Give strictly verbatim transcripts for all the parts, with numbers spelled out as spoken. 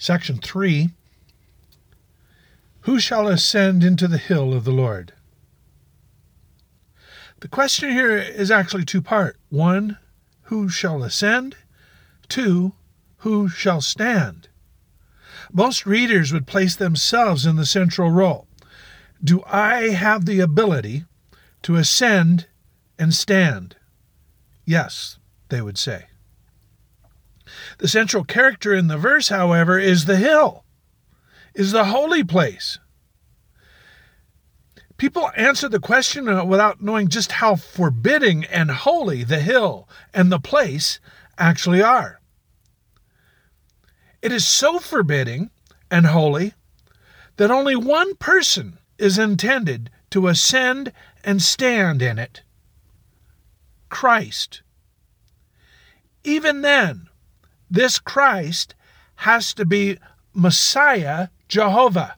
Section three, who shall ascend into the hill of the Lord? The question here is actually two-part. One, who shall ascend? Two, who shall stand? Most readers would place themselves in the central role. Do I have the ability to ascend and stand? Yes, they would say. The central character in the verse, however, is the hill, is the holy place. People answer the question without knowing just how forbidding and holy the hill and the place actually are. It is so forbidding and holy that only one person is intended to ascend and stand in it: Christ. Even then, this Christ has to be Messiah Jehovah.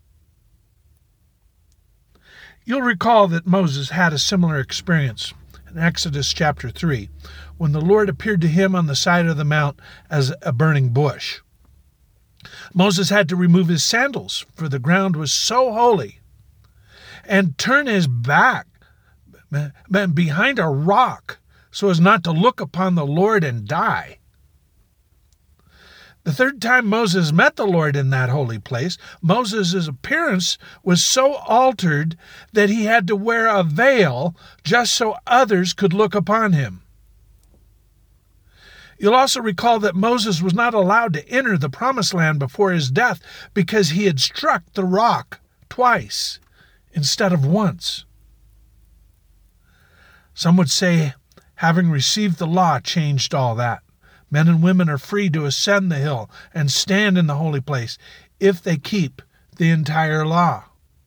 You'll recall that Moses had a similar experience in Exodus chapter three, when the Lord appeared to him on the side of the mount as a burning bush. Moses had to remove his sandals, for the ground was so holy, and turn his back behind a rock so as not to look upon the Lord and die. The third time Moses met the Lord in that holy place, Moses' appearance was so altered that he had to wear a veil just so others could look upon him. You'll also recall that Moses was not allowed to enter the promised land before his death because he had struck the rock twice instead of once. Some would say having received the law changed all that. Men and women are free to ascend the hill and stand in the holy place if they keep the entire law.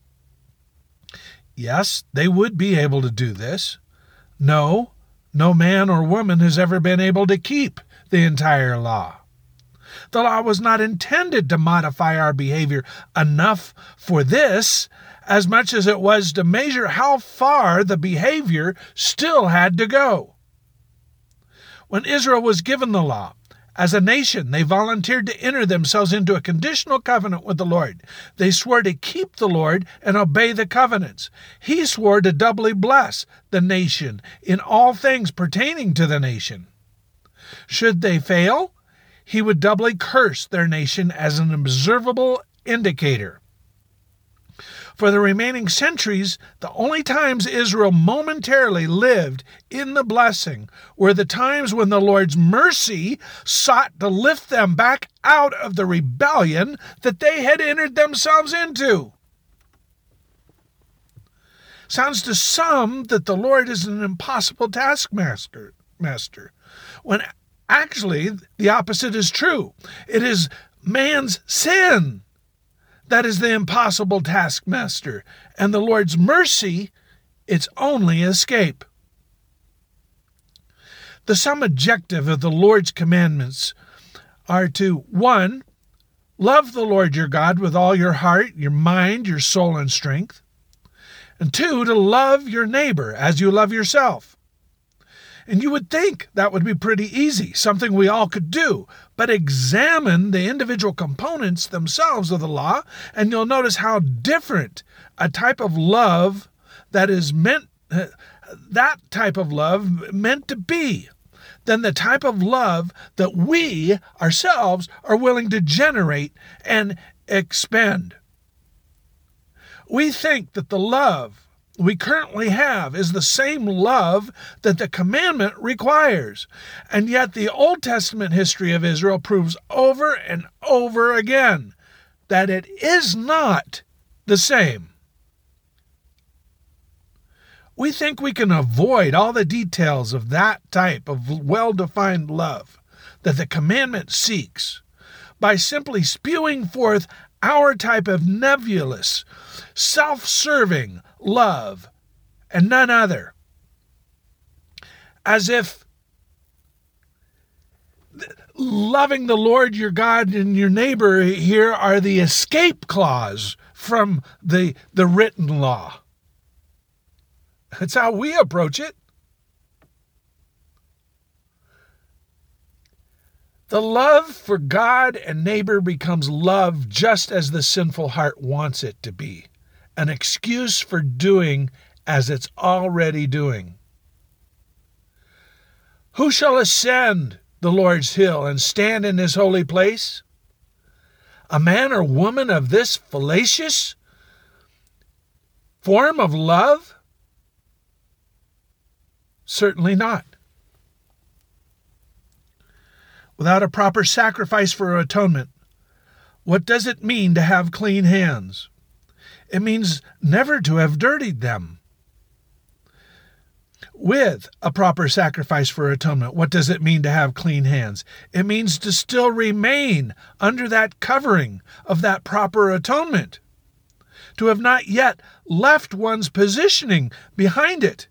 Yes, they would be able to do this. No, no man or woman has ever been able to keep the entire law. The law was not intended to modify our behavior enough for this, as much as it was to measure how far the behavior still had to go. When Israel was given the law, as a nation, they volunteered to enter themselves into a conditional covenant with the Lord. They swore to keep the Lord and obey the covenants. He swore to doubly bless the nation in all things pertaining to the nation. Should they fail, he would doubly curse their nation as an observable indicator. For the remaining centuries, the only times Israel momentarily lived in the blessing were the times when the Lord's mercy sought to lift them back out of the rebellion that they had entered themselves into. Sounds to some that the Lord is an impossible taskmaster, master, when actually the opposite is true. It is man's sin that is the impossible taskmaster, and the Lord's mercy, its only escape. The sum objective of the Lord's commandments are to, one, love the Lord your God with all your heart, your mind, your soul, and strength, and two, to love your neighbor as you love yourself. And you would think that would be pretty easy, something we all could do. But examine the individual components themselves of the law, and you'll notice how different a type of love that is meant, uh, that type of love meant to be than the type of love that we ourselves are willing to generate and expend. We think that the love we currently have is the same love that the commandment requires. And yet the Old Testament history of Israel proves over and over again that it is not the same. We think we can avoid all the details of that type of well-defined love that the commandment seeks by simply spewing forth our type of nebulous, self-serving love and none other. As if loving the Lord your God and your neighbor here are the escape clause from the, the written law. That's how we approach it. The love for God and neighbor becomes love just as the sinful heart wants it to be, an excuse for doing as it's already doing. Who shall ascend the Lord's hill and stand in his holy place? A man or woman of this fallacious form of love? Certainly not. Without a proper sacrifice for atonement, what does it mean to have clean hands? It means never to have dirtied them. With a proper sacrifice for atonement, what does it mean to have clean hands? It means to still remain under that covering of that proper atonement, to have not yet left one's positioning behind it.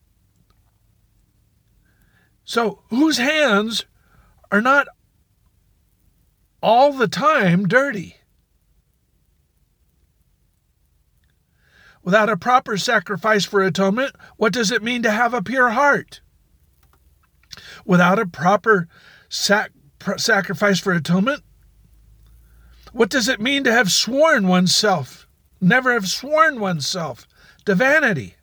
So, whose hands are not all the time dirty? Without a proper sacrifice for atonement, what does it mean to have a pure heart? Without a proper sac- sacrifice for atonement, what does it mean to have sworn oneself, never have sworn oneself to vanity?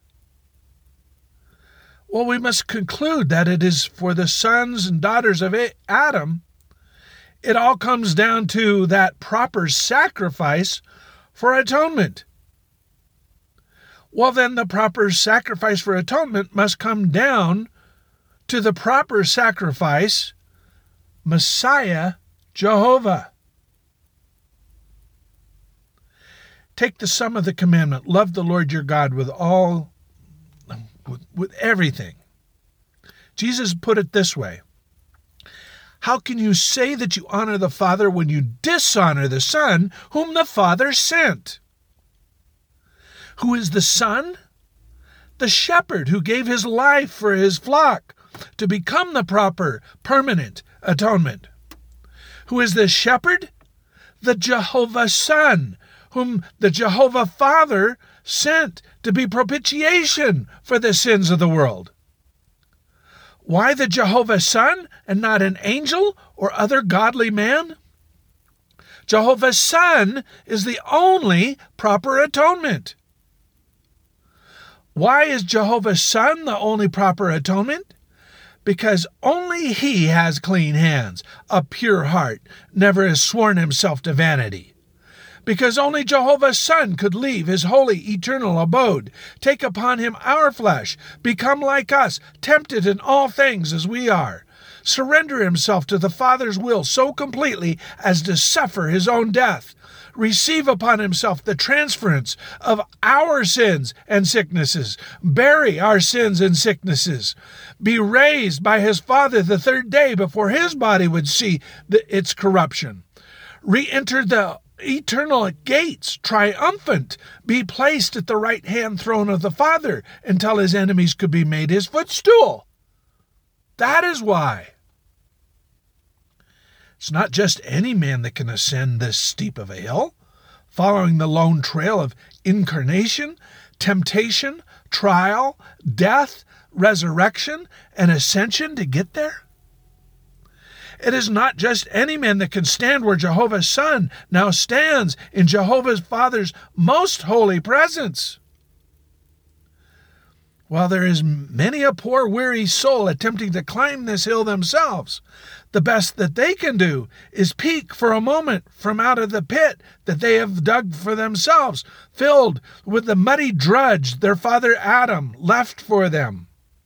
Well, we must conclude that it is for the sons and daughters of Adam, it all comes down to that proper sacrifice for atonement. Well, then the proper sacrifice for atonement must come down to the proper sacrifice, Messiah Jehovah. Take the sum of the commandment, love the Lord your God with all, with, with everything. Jesus put it this way: how can you say that you honor the Father when you dishonor the Son whom the Father sent? Who is the Son? The shepherd who gave his life for his flock to become the proper, permanent atonement. Who is the shepherd? The Jehovah Son, whom the Jehovah Father sent to be propitiation for the sins of the world. Why the Jehovah Son and not an angel or other godly man? Jehovah's Son is the only proper atonement. Why is Jehovah's Son the only proper atonement? Because only he has clean hands, a pure heart, never has sworn himself to vanity. Because only Jehovah's Son could leave his holy eternal abode, take upon him our flesh, become like us, tempted in all things as we are, surrender himself to the Father's will so completely as to suffer his own death, receive upon himself the transference of our sins and sicknesses, bury our sins and sicknesses, be raised by his Father the third day before his body would see the, its corruption, re-enter the eternal gates, triumphant, be placed at the right-hand throne of the Father until his enemies could be made his footstool. That is why. It's not just any man that can ascend this steep of a hill, following the lone trail of incarnation, temptation, trial, death, resurrection, and ascension to get there. It is not just any man that can stand where Jehovah's Son now stands in Jehovah's Father's most holy presence. While there is many a poor weary soul attempting to climb this hill themselves, the best that they can do is peek for a moment from out of the pit that they have dug for themselves, filled with the muddy drudge their father Adam left for them.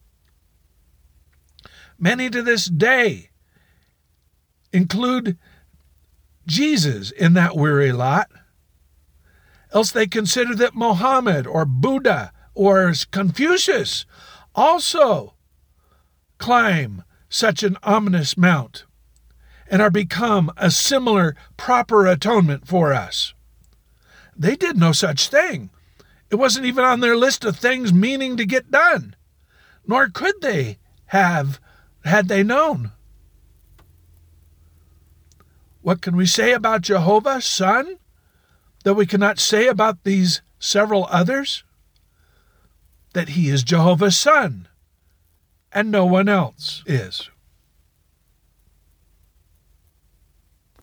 Many to this day include Jesus in that weary lot, else they consider that Mohammed or Buddha or Confucius also climb such an ominous mount and are become a similar proper atonement for us. They did no such thing. It wasn't even on their list of things meaning to get done, nor could they have had they known. What can we say about Jehovah's Son that we cannot say about these several others? That he is Jehovah's Son, and no one else is.